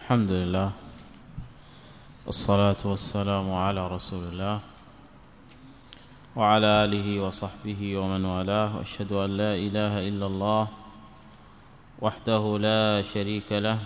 الحمد لله والصلاة والسلام على رسول الله وعلى آله وصحبه ومن والاه، وأشهد أن لا إله إلا الله وحده لا شريك له،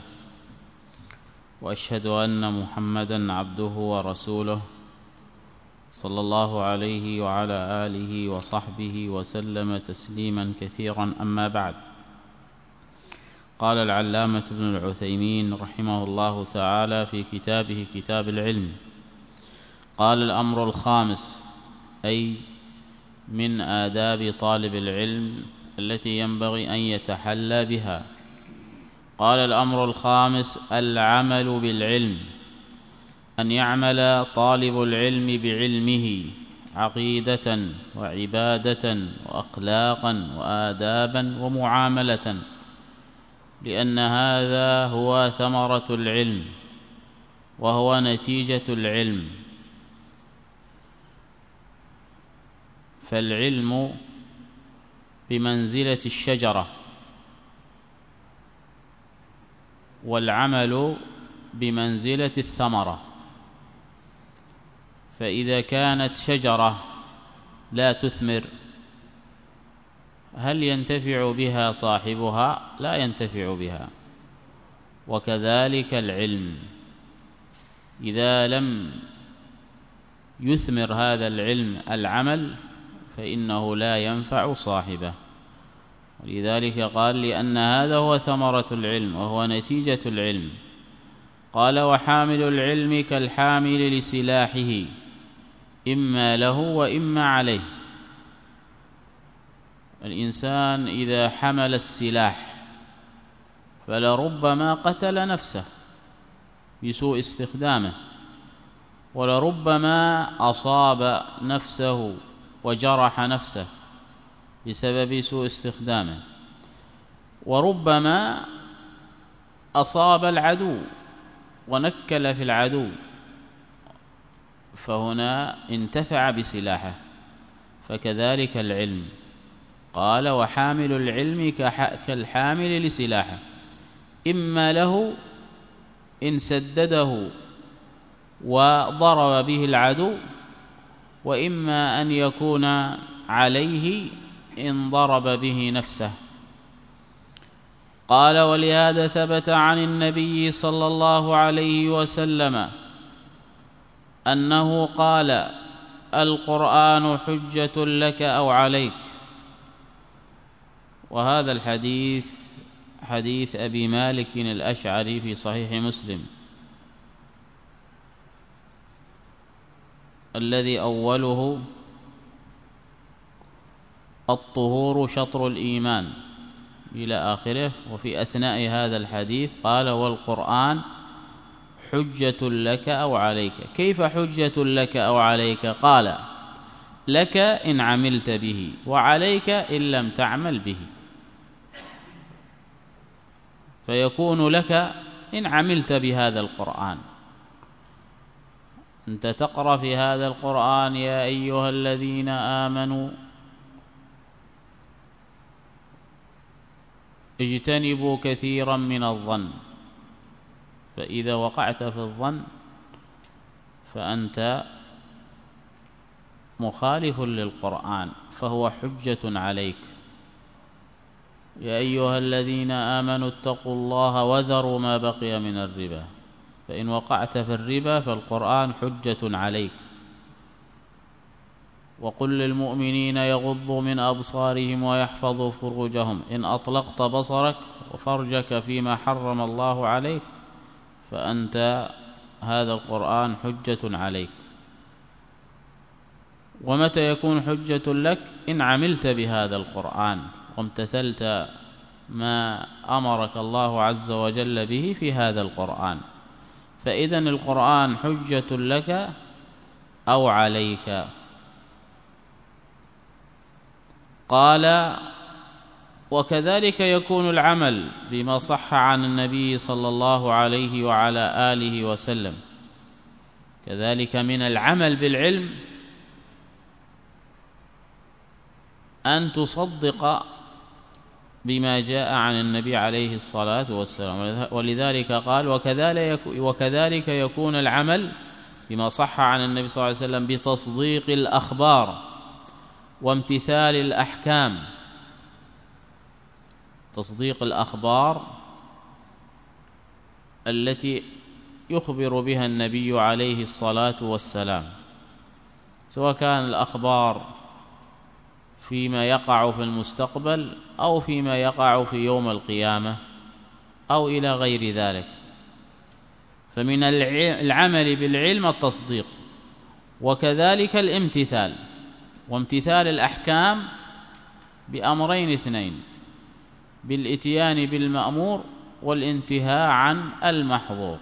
وأشهد أن محمدًا عبده ورسوله صلى الله عليه وعلى آله وصحبه وسلم تسليمًا كثيرًا. أما بعد، قال العلامة ابن العثيمين رحمه الله تعالى في كتابه كتاب العلم: قال: الأمر الخامس، أي من آداب طالب العلم التي ينبغي أن يتحلى بها. قال: الأمر الخامس العمل بالعلم، أن يعمل طالب العلم بعلمه عقيدة وعبادة وأخلاقا وآدابا ومعاملة، لأن هذا هو ثمرة العلم وهو نتيجة العلم. فالعلم بمنزلة الشجرة، والعمل بمنزلة الثمرة. فإذا كانت شجرة لا تثمر، هل ينتفع بها صاحبها؟ لا ينتفع بها. وكذلك العلم، إذا لم يثمر هذا العلم العمل فإنه لا ينفع صاحبه. ولذلك قال: لأن هذا هو ثمرة العلم وهو نتيجة العلم. قال: وحامل العلم كالحامل لسلاحه، إما له وإما عليه. الإنسان إذا حمل السلاح فلربما قتل نفسه بسوء استخدامه، ولربما أصاب نفسه وجرح نفسه بسبب سوء استخدامه، وربما أصاب العدو ونكل في العدو، فهنا انتفع بسلاحه. فكذلك العلم. قال: وحامل العلم كالحامل لسلاحه، إما له إن سدده وضرب به العدو، وإما أن يكون عليه إن ضرب به نفسه. قال: ولهذا ثبت عن النبي صلى الله عليه وسلم أنه قال: القرآن حجة لك أو عليك. وهذا الحديث حديث أبي مالك الأشعري في صحيح مسلم، الذي أوله: الطهور شطر الإيمان، إلى آخره. وفي أثناء هذا الحديث قال: والقرآن حجة لك أو عليك. كيف حجة لك أو عليك؟ قال: لك إن عملت به، وعليك إن لم تعمل به. فيكون لك إن عملت بهذا القرآن. أنت تقرأ في هذا القرآن: يا أيها الذين آمنوا اجتنبوا كثيرا من الظن. فإذا وقعت في الظن فأنت مخالف للقرآن، فهو حجة عليك. يا أيها الذين آمنوا اتقوا الله وذروا ما بقي من الربا. فإن وقعت في الربا فالقرآن حجة عليك. وقل للمؤمنين يغضوا من أبصارهم ويحفظوا فروجهم. إن أطلقت بصرك وفرجك فيما حرم الله عليك فأنت هذا القرآن حجة عليك. ومتى يكون حجة لك؟ إن عملت بهذا القرآن وامتثلت ما أمرك الله عز وجل به في هذا القرآن. فإذن القرآن حجة لك أو عليك. قال: وكذلك يكون العمل بما صح عن النبي صلى الله عليه وعلى آله وسلم. كذلك من العمل بالعلم أن تصدق بما جاء عن النبي عليه الصلاة والسلام. ولذلك قال وكذلك يكون العمل بما صح عن النبي صلى الله عليه وسلم بتصديق الأخبار وامتثال الأحكام. تصديق الأخبار التي يخبر بها النبي عليه الصلاة والسلام، سواء كان الأخبار فيما يقع في المستقبل أو فيما يقع في يوم القيامة أو إلى غير ذلك. فمن العمل بالعلم التصديق، وكذلك الامتثال، وامتثال الأحكام بأمرين اثنين: بالإتيان بالمأمور والانتهاء عن المحظور.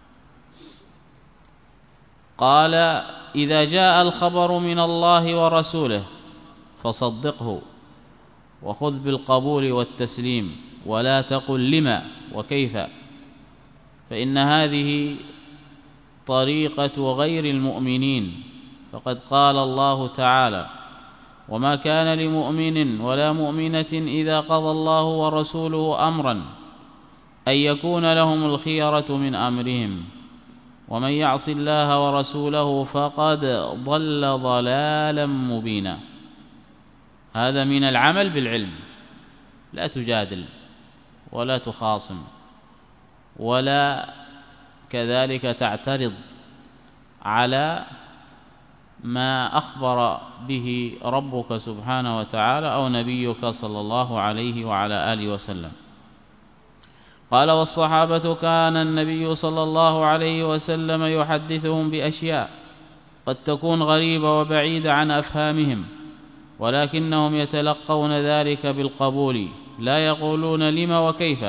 قال: إذا جاء الخبر من الله ورسوله فصدقه وخذ بالقبول والتسليم ولا تقل لما وكيف، فإن هذه طريقة غير المؤمنين. فقد قال الله تعالى: وما كان لمؤمن ولا مؤمنة إذا قضى الله ورسوله أمرا أن يكون لهم الخيرة من أمرهم ومن يعص الله ورسوله فقد ضل ضلالا مبينا. هذا من العمل بالعلم، لا تجادل ولا تخاصم ولا كذلك تعترض على ما أخبر به ربك سبحانه وتعالى أو نبيك صلى الله عليه وعلى آله وسلم. قال: والصحابة كان النبي صلى الله عليه وسلم يحدثهم بأشياء قد تكون غريبة وبعيدة عن أفهامهم، ولكنهم يتلقون ذلك بالقبول لا يقولون لما وكيف.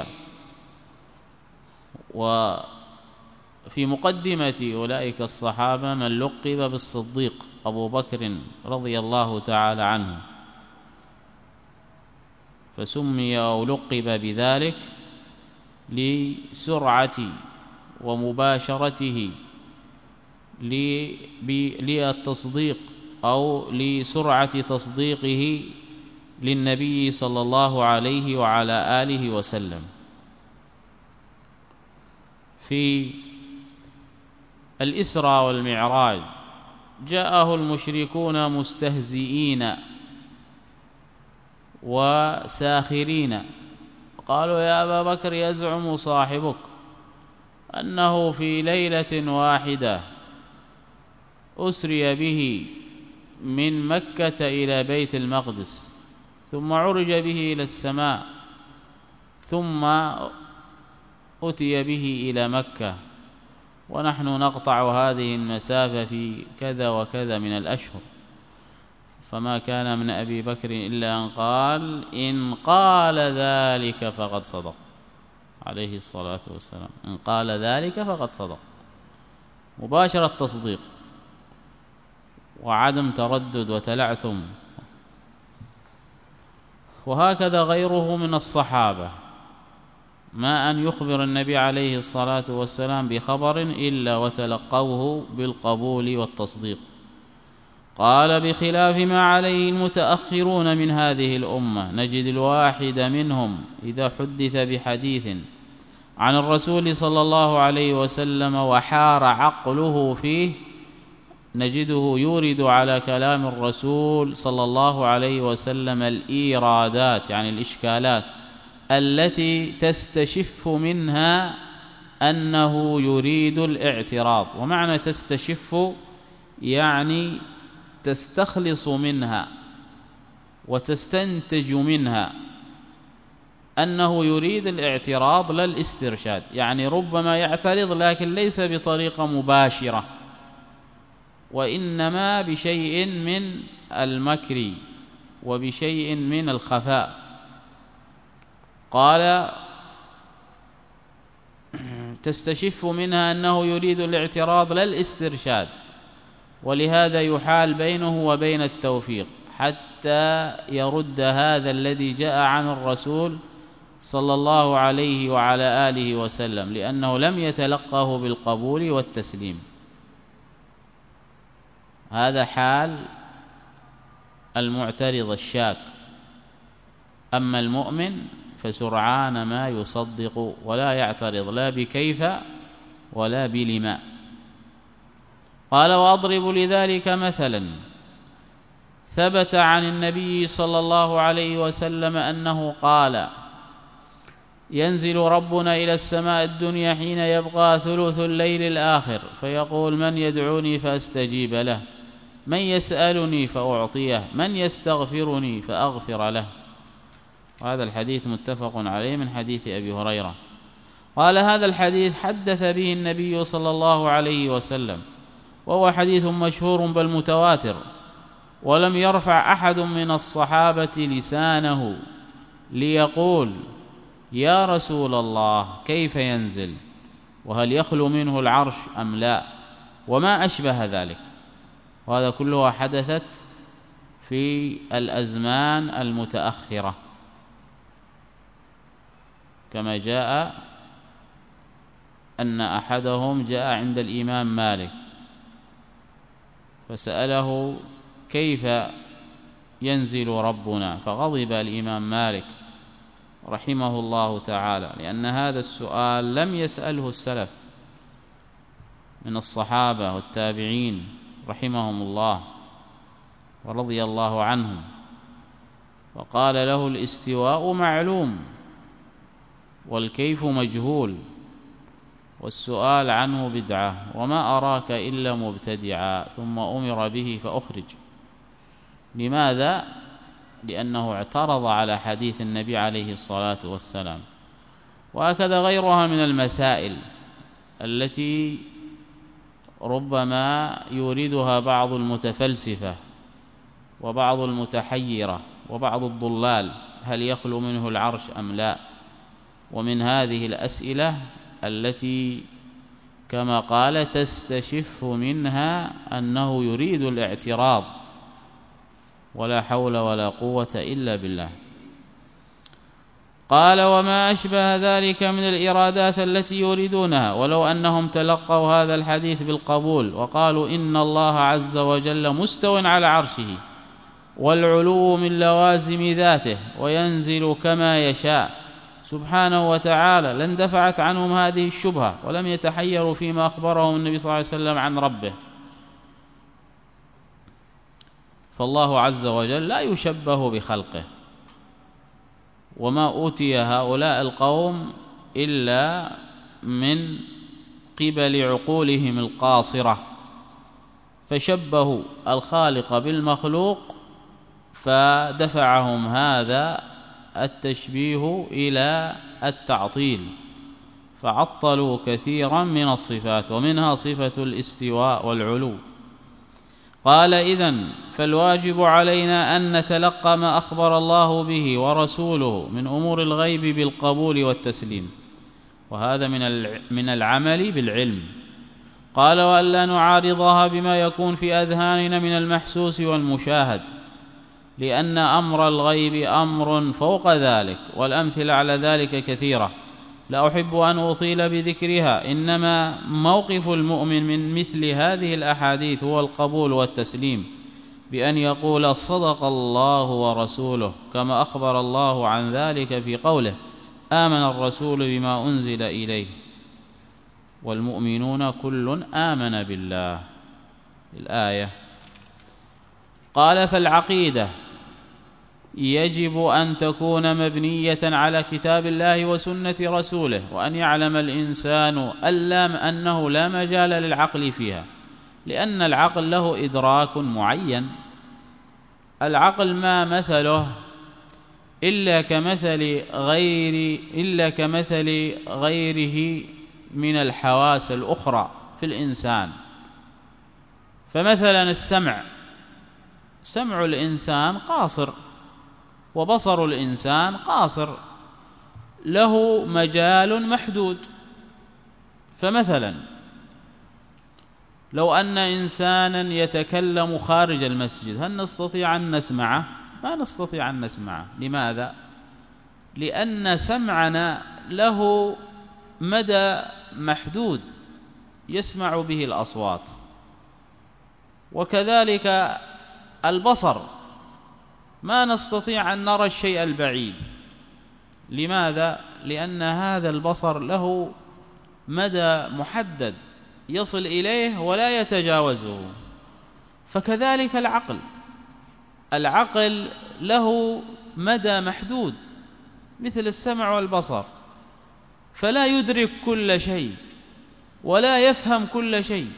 وفي مقدمة أولئك الصحابة من لقب بالصديق أبو بكر رضي الله تعالى عنه، فسمي أو لقب بذلك لسرعة ومباشرته للتصديق أو لسرعة تصديقه للنبي صلى الله عليه وعلى آله وسلم. في الإسراء والمعراج جاءه المشركون مستهزئين وساخرين، قالوا: يا أبا بكر، يزعم صاحبك أنه في ليلة واحدة أسري به من مكة إلى بيت المقدس، ثم عرج به إلى السماء، ثم أتي به إلى مكة، ونحن نقطع هذه المسافة في كذا وكذا من الأشهر. فما كان من أبي بكر إلا أن قال: إن قال ذلك فقد صدق، عليه الصلاة والسلام. إن قال ذلك فقد صدق، مباشرة تصديق وعدم تردد وتلعثم. وهكذا غيره من الصحابة، ما أن يخبر النبي عليه الصلاة والسلام بخبر إلا وتلقوه بالقبول والتصديق. قال: بخلاف ما عليه المتأخرون من هذه الأمة، نجد الواحد منهم إذا حدث بحديث عن الرسول صلى الله عليه وسلم وحار عقله فيه، نجده يورد على كلام الرسول صلى الله عليه وسلم الإيرادات، يعني الإشكالات التي تستشف منها أنه يريد الاعتراض. ومعنى تستشف يعني تستخلص منها وتستنتج منها أنه يريد الاعتراض لا الاسترشاد، يعني ربما يعترض لكن ليس بطريقة مباشرة، وإنما بشيء من المكر وبشيء من الخفاء. قال: تستشف منها أنه يريد الاعتراض لا الاسترشاد، ولهذا يحال بينه وبين التوفيق حتى يرد هذا الذي جاء عن الرسول صلى الله عليه وعلى آله وسلم، لأنه لم يتلقه بالقبول والتسليم. هذا حال المعترض الشاك. أما المؤمن فسرعان ما يصدق ولا يعترض لا بكيف ولا بلما. قال: وأضرب لذلك مثلا. ثبت عن النبي صلى الله عليه وسلم أنه قال: ينزل ربنا إلى السماء الدنيا حين يبقى ثلث الليل الآخر فيقول: من يدعوني فأستجيب له، من يسألني فأعطيه، من يستغفرني فأغفر له. وهذا الحديث متفق عليه من حديث أبي هريرة. قال: هذا الحديث حدث به النبي صلى الله عليه وسلم، وهو حديث مشهور بل متواتر، ولم يرفع أحد من الصحابة لسانه ليقول: يا رسول الله كيف ينزل، وهل يخلو منه العرش أم لا، وما أشبه ذلك. وهذا كله حدثت في الأزمان المتأخرة، كما جاء أن أحدهم جاء عند الإمام مالك فسأله: كيف ينزل ربنا؟ فغضب الإمام مالك رحمه الله تعالى، لأن هذا السؤال لم يسأله السلف من الصحابة والتابعين رحمهم الله ورضي الله عنهم. وقال له: الاستواء معلوم والكيف مجهول، والسؤال عنه بدعة، وما أراك إلا مبتدعا. ثم أمر به فأخرج. لماذا؟ لأنه اعترض على حديث النبي عليه الصلاة والسلام. وهكذا غيرها من المسائل التي ربما يوردها بعض المتفلسفة وبعض المتحيرة وبعض الضلال: هل يخلو منه العرش أم لا؟ ومن هذه الأسئلة التي كما قال تستشف منها أنه يريد الاعتراض، ولا حول ولا قوة إلا بالله. قال: وما أشبه ذلك من الإرادات التي يريدونها، ولو أنهم تلقوا هذا الحديث بالقبول وقالوا إن الله عز وجل مستو على عرشه والعلو من لوازم ذاته وينزل كما يشاء سبحانه وتعالى، لاندفعت عنهم هذه الشبهة ولم يتحيروا فيما أخبرهم النبي صلى الله عليه وسلم عن ربه. فالله عز وجل لا يشبه بخلقه، وما أوتي هؤلاء القوم إلا من قبل عقولهم القاصرة، فشبهوا الخالق بالمخلوق فدفعهم هذا التشبيه إلى التعطيل، فعطلوا كثيرا من الصفات ومنها صفة الاستواء والعلو. قال: إذن فالواجب علينا أن نتلقى ما أخبر الله به ورسوله من أمور الغيب بالقبول والتسليم، وهذا من العمل بالعلم. قال: وألا نعارضها بما يكون في أذهاننا من المحسوس والمشاهد، لأن أمر الغيب أمر فوق ذلك، والأمثلة على ذلك كثيرة لا أحب أن أطيل بذكرها، إنما موقف المؤمن من مثل هذه الأحاديث هو القبول والتسليم، بأن يقول صدق الله ورسوله، كما أخبر الله عن ذلك في قوله: آمن الرسول بما أنزل إليه والمؤمنون كل آمن بالله. الآية. قال: فالعقيدة يجب أن تكون مبنية على كتاب الله وسنة رسوله، وأن يعلم الإنسان أنه لا مجال للعقل فيها، لأن العقل له إدراك معين. العقل ما مثله إلا كمثل غيره من الحواس الأخرى في الإنسان. فمثلا سمع الإنسان قاصر، وبصر الإنسان قاصر، له مجال محدود. فمثلا لو أن إنسانا يتكلم خارج المسجد، هل نستطيع أن نسمعه؟ ما نستطيع أن نسمعه. لماذا؟ لأن سمعنا له مدى محدود يسمع به الأصوات. وكذلك البصر، ما نستطيع أن نرى الشيء البعيد، لماذا؟ لأن هذا البصر له مدى محدد يصل إليه ولا يتجاوزه. فكذلك العقل له مدى محدود مثل السمع والبصر، فلا يدرك كل شيء ولا يفهم كل شيء.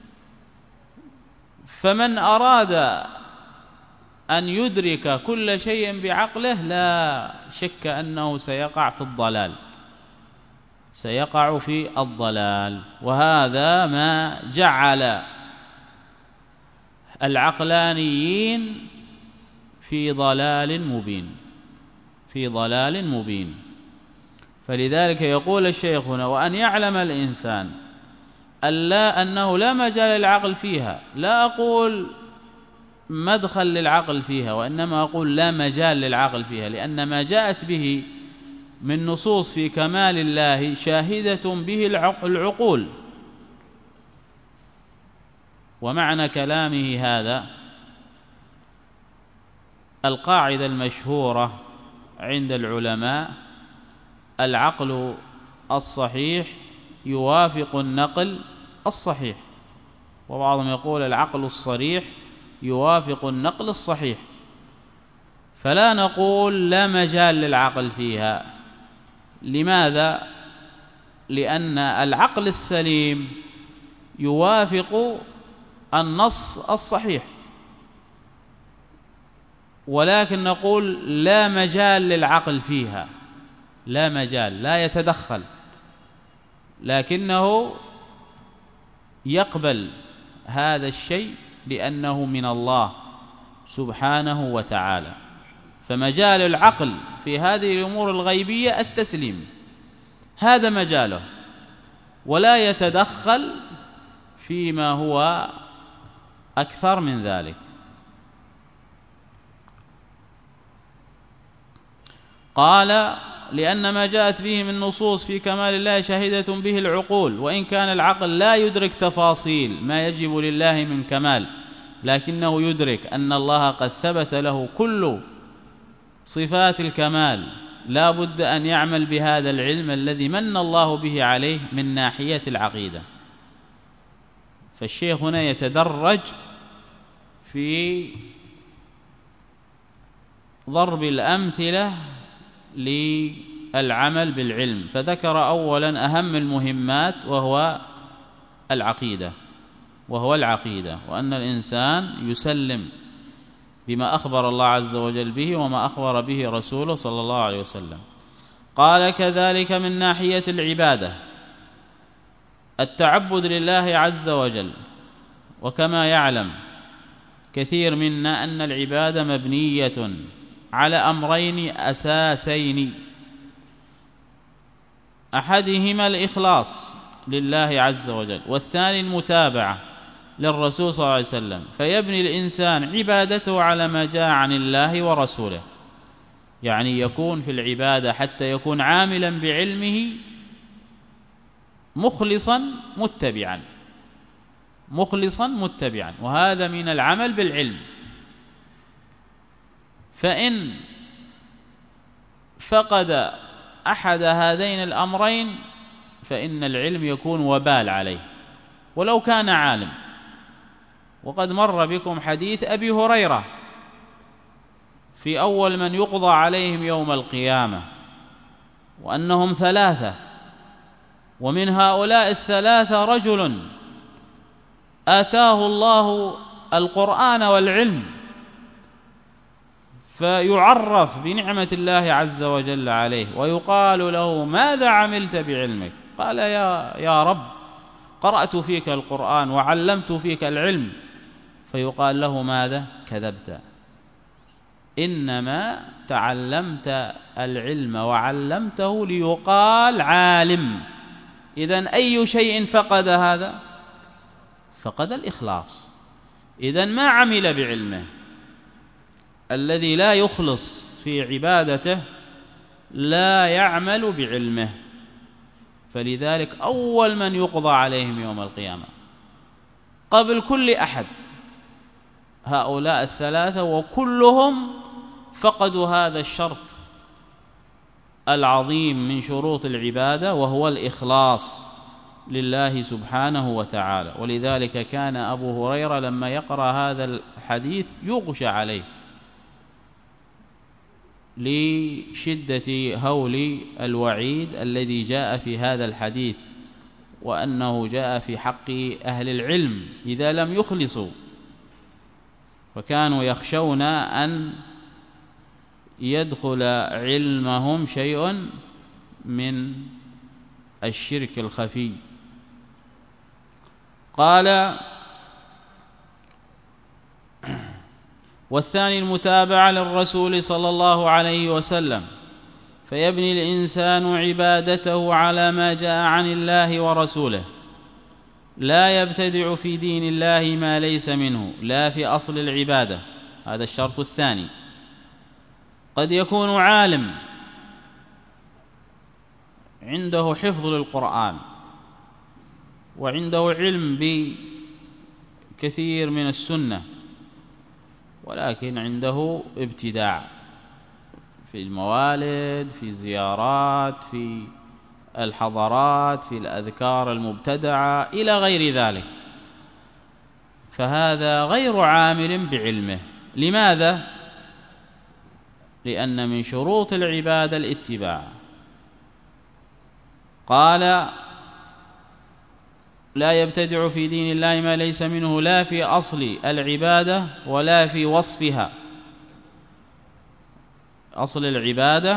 فمن أراد أن يدرك كل شيء بعقله لا شك أنه سيقع في الضلال. وهذا ما جعل العقلانيين في ضلال مبين. فلذلك يقول الشيخ هنا: وأن يعلم الإنسان أنه لا مجال للعقل فيها. لا أقول مدخل للعقل فيها، وإنما أقول لا مجال للعقل فيها، لأن ما جاءت به من نصوص في كمال الله شاهدة به العقول. ومعنى كلامه هذا القاعدة المشهورة عند العلماء: العقل الصحيح يوافق النقل الصحيح. وبعضهم يقول العقل الصريح يوافق النقل الصحيح. فلا نقول لا مجال للعقل فيها. لماذا؟ لأن العقل السليم يوافق النص الصحيح، ولكن نقول لا مجال للعقل فيها، لا مجال، لا يتدخل، لكنه يقبل هذا الشيء لأنه من الله سبحانه وتعالى. فمجال العقل في هذه الأمور الغيبية التسليم، هذا مجاله، ولا يتدخل فيما هو أكثر من ذلك. قال: لأن ما جاءت به من نصوص في كمال الله شاهدة به العقول، وإن كان العقل لا يدرك تفاصيل ما يجب لله من كمال، لكنه يدرك أن الله قد ثبت له كل صفات الكمال، لا بد أن يعمل بهذا العلم الذي من الله به عليه من ناحية العقيدة. فالشيخ هنا يتدرج في ضرب الأمثلة للعمل بالعلم، فذكر أولا أهم المهمات وهو العقيدة، وأن الإنسان يسلم بما أخبر الله عز وجل به وما أخبر به رسوله صلى الله عليه وسلم. قال: كذلك من ناحية العبادة التعبد لله عز وجل. وكما يعلم كثير منا أن العبادة مبنية على أمرين أساسين: أحدهما الإخلاص لله عز وجل، والثاني المتابعة للرسول صلى الله عليه وسلم. فيبني الإنسان عبادته على ما جاء عن الله ورسوله، يعني يكون في العبادة حتى يكون عاملا بعلمه مخلصا متبعا، وهذا من العمل بالعلم. فإن فقد أحد هذين الأمرين فإن العلم يكون وبال عليه ولو كان عالم. وقد مر بكم حديث أبي هريرة في أول من يقضى عليهم يوم القيامة، وأنهم 3، ومن هؤلاء 3 رجل آتاه الله القرآن والعلم، فيعرف بنعمة الله عز وجل عليه ويقال له: ماذا عملت بعلمك؟ قال: يا رب، قرأت فيك القرآن وعلمت فيك العلم. فيقال له: ماذا؟ كذبت، إنما تعلمت العلم وعلمته ليقال عالم. إذن أي شيء فقد هذا؟ فقد الإخلاص. إذن ما عمل بعلمه، الذي لا يخلص في عبادته لا يعمل بعلمه. فلذلك أول من يقضى عليهم يوم القيامة قبل كل أحد هؤلاء 3، وكلهم فقدوا هذا الشرط، العظيم من شروط العبادة، وهو الإخلاص لله سبحانه وتعالى. ولذلك كان أبو هريرة لما يقرأ هذا الحديث يغشى عليه لشدة هول الوعيد الذي جاء في هذا الحديث، وأنه جاء في حق أهل العلم إذا لم يخلصوا، فكانوا يخشون أن يدخل علمهم شيء من الشرك الخفي. قال: والثاني المتابعة للرسول صلى الله عليه وسلم، فيبني الإنسان عبادته على ما جاء عن الله ورسوله، لا يبتدع في دين الله ما ليس منه، لا في أصل العبادة. هذا الشرط الثاني. قد يكون عالم عنده حفظ للقرآن وعنده علم بكثير من السنة، ولكن عنده ابتداع في الموالد، في الزيارات، في الحضارات، في الأذكار المبتدعة إلى غير ذلك، فهذا غير عامل بعلمه. لماذا؟ لأن من شروط العبادة الاتباع. قال: لا يبتدع في دين الله ما ليس منه، لا في أصل العبادة ولا في وصفها. أصل العبادة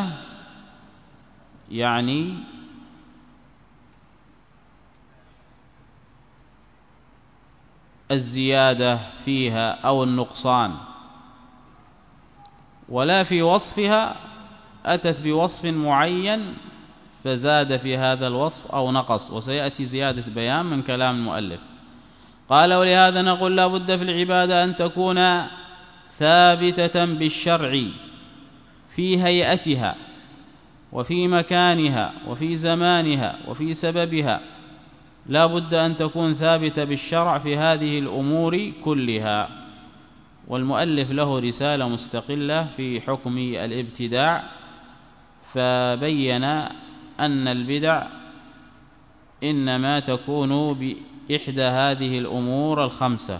يعني الزيادة فيها أو النقصان، ولا في وصفها أتت بوصف معين فزاد في هذا الوصف أو نقص، وسيأتي زيادة بيان من كلام المؤلف. قال: ولهذا نقول لا بد في العبادة أن تكون ثابتة بالشرع في هيئتها وفي مكانها وفي زمانها وفي سببها، لا بد أن تكون ثابتة بالشرع في هذه الأمور كلها. والمؤلف له رسالة مستقلة في حكم الابتداع، فبين أن البدع إنما تكون بإحدى هذه الأمور الخمسة،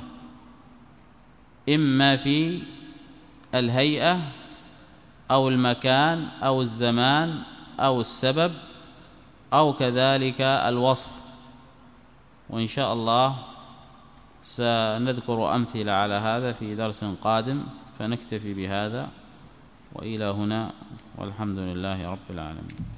إما في الهيئة أو المكان أو الزمان أو السبب أو كذلك الوصف. وإن شاء الله سنذكر أمثلة على هذا في درس قادم، فنكتفي بهذا وإلى هنا، والحمد لله رب العالمين.